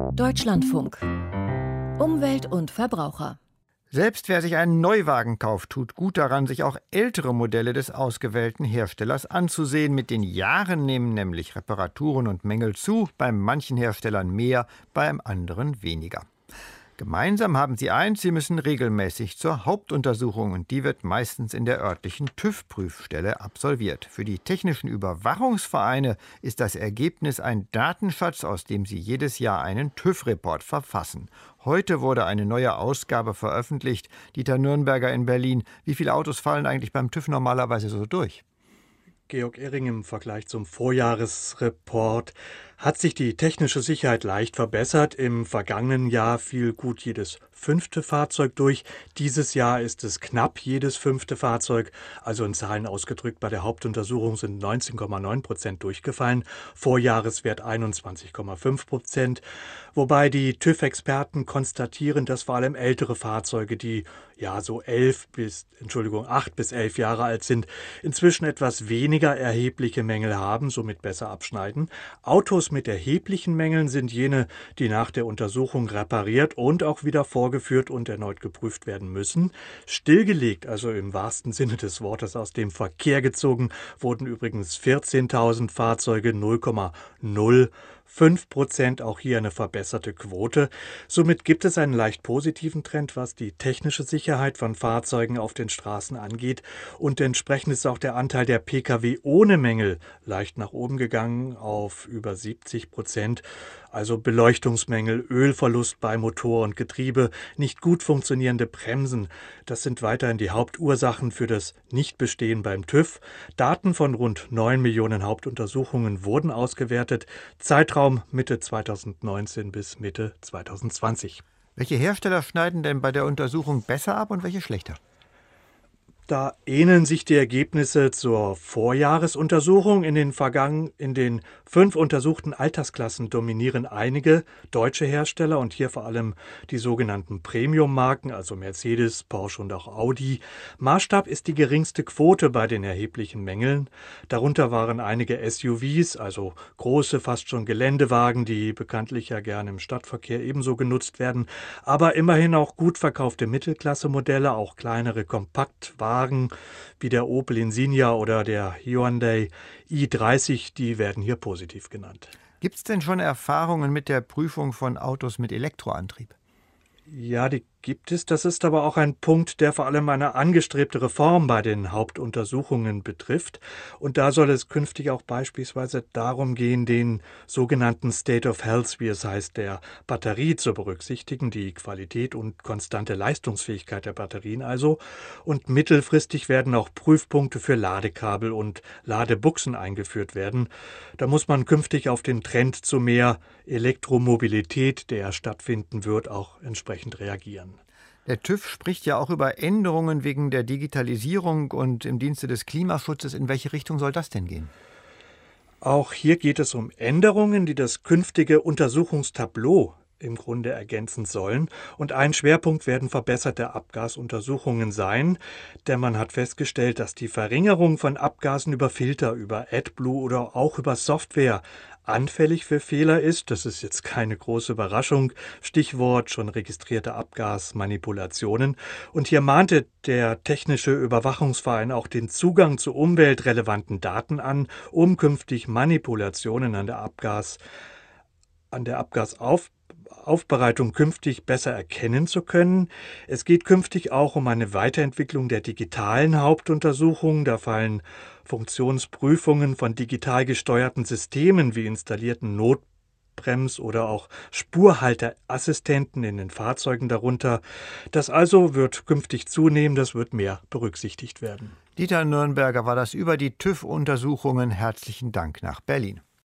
Deutschlandfunk. Umwelt und Verbraucher. Selbst wer sich einen Neuwagen kauft, tut gut daran, sich auch ältere Modelle des ausgewählten Herstellers anzusehen. Mit den Jahren nehmen nämlich Reparaturen und Mängel zu, bei manchen Herstellern mehr, beim anderen weniger. Gemeinsam haben sie eins: sie müssen regelmäßig zur Hauptuntersuchung, und die wird meistens in der örtlichen TÜV-Prüfstelle absolviert. Für die technischen Überwachungsvereine ist das Ergebnis ein Datenschatz, aus dem sie jedes Jahr einen TÜV-Report verfassen. Heute wurde eine neue Ausgabe veröffentlicht. Dieter Nürnberger in Berlin. Wie viele Autos fallen eigentlich beim TÜV normalerweise so durch? Georg Ehring, im Vergleich zum Vorjahresreport hat sich die technische Sicherheit leicht verbessert. Im vergangenen Jahr fiel gut jedes 5. Fahrzeug durch. Dieses Jahr ist es knapp jedes 5. Fahrzeug. Also in Zahlen ausgedrückt, bei der Hauptuntersuchung sind 19,9% durchgefallen. Vorjahreswert 21,5%. Wobei die TÜV-Experten konstatieren, dass vor allem ältere Fahrzeuge, die so 8 bis 11 Jahre alt sind, inzwischen etwas weniger erhebliche Mängel haben, somit besser abschneiden. Autos mit erheblichen Mängeln sind jene, die nach der Untersuchung repariert und auch wieder vorgeführt und erneut geprüft werden müssen. Stillgelegt, also im wahrsten Sinne des Wortes aus dem Verkehr gezogen, wurden übrigens 14.000 Fahrzeuge, 0,05%, auch hier eine verbesserte Quote. Somit gibt es einen leicht positiven Trend, was die technische Sicherheit von Fahrzeugen auf den Straßen angeht, und entsprechend ist auch der Anteil der Pkw ohne Mängel leicht nach oben gegangen auf über 70%. Also Beleuchtungsmängel, Ölverlust bei Motor und Getriebe, nicht gut funktionierende Bremsen. Das sind weiterhin die Hauptursachen für das Nichtbestehen beim TÜV. Daten von rund 9 Millionen Hauptuntersuchungen wurden ausgewertet. Zeitraum Mitte 2019 bis Mitte 2020. Welche Hersteller schneiden denn bei der Untersuchung besser ab und welche schlechter? Da ähneln sich die Ergebnisse zur Vorjahresuntersuchung. In den 5 untersuchten Altersklassen dominieren einige deutsche Hersteller und hier vor allem die sogenannten Premium-Marken, also Mercedes, Porsche und auch Audi. Maßstab ist die geringste Quote bei den erheblichen Mängeln. Darunter waren einige SUVs, also große, fast schon Geländewagen, die bekanntlich ja gerne im Stadtverkehr ebenso genutzt werden, aber immerhin auch gut verkaufte Mittelklasse-Modelle, auch kleinere Kompaktwagen wie der Opel Insignia oder der Hyundai i30, die werden hier positiv genannt. Gibt es denn schon Erfahrungen mit der Prüfung von Autos mit Elektroantrieb? Ja, die gibt es. Das ist aber auch ein Punkt, der vor allem eine angestrebte Reform bei den Hauptuntersuchungen betrifft. Und da soll es künftig auch beispielsweise darum gehen, den sogenannten State of Health, wie es heißt, der Batterie zu berücksichtigen, die Qualität und konstante Leistungsfähigkeit der Batterien also. Und mittelfristig werden auch Prüfpunkte für Ladekabel und Ladebuchsen eingeführt werden. Da muss man künftig auf den Trend zu mehr Elektromobilität, der stattfinden wird, auch entsprechend reagieren. Der TÜV spricht ja auch über Änderungen wegen der Digitalisierung und im Dienste des Klimaschutzes. In welche Richtung soll das denn gehen? Auch hier geht es um Änderungen, die das künftige Untersuchungstableau im Grunde ergänzen sollen. Und ein Schwerpunkt werden verbesserte Abgasuntersuchungen sein, denn man hat festgestellt, dass die Verringerung von Abgasen über Filter, über AdBlue oder auch über Software anfällig für Fehler ist. Das ist jetzt keine große Überraschung. Stichwort schon registrierte Abgasmanipulationen. Und hier mahnte der Technische Überwachungsverein auch den Zugang zu umweltrelevanten Daten an, um künftig Manipulationen an der Abgasaufbereitung künftig besser erkennen zu können. Es geht künftig auch um eine Weiterentwicklung der digitalen Hauptuntersuchungen. Da fallen Funktionsprüfungen von digital gesteuerten Systemen wie installierten Notbrems- oder auch Spurhalteassistenten in den Fahrzeugen darunter. Das also wird künftig zunehmen, das wird mehr berücksichtigt werden. Dieter Nürnberger war das über die TÜV-Untersuchungen. Herzlichen Dank nach Berlin.